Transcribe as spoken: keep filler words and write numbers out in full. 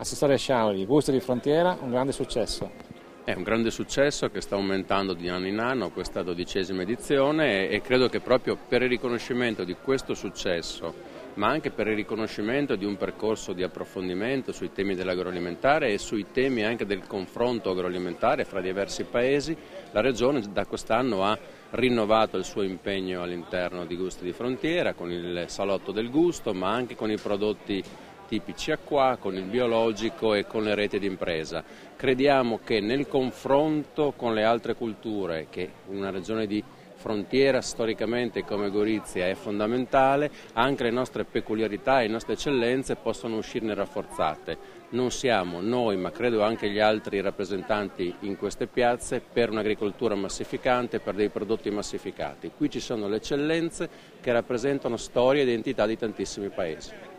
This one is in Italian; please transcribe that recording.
Assessore Sciaoli, Gusto di Frontiera, un grande successo. È un grande successo che sta aumentando di anno in anno, questa dodicesima edizione, e credo che proprio per il riconoscimento di questo successo, ma anche per il riconoscimento di un percorso di approfondimento sui temi dell'agroalimentare e sui temi anche del confronto agroalimentare fra diversi paesi, la Regione da quest'anno ha rinnovato il suo impegno all'interno di Gusti di Frontiera con il Salotto del Gusto, ma anche con i prodotti tipici a qua, con il biologico e con le reti d'impresa. Crediamo che nel confronto con le altre culture, che una regione di frontiera storicamente come Gorizia è fondamentale, anche le nostre peculiarità e le nostre eccellenze possono uscirne rafforzate. Non siamo noi, ma credo anche gli altri rappresentanti in queste piazze, per un'agricoltura massificante, per dei prodotti massificati. Qui ci sono le eccellenze che rappresentano storia e identità di tantissimi paesi.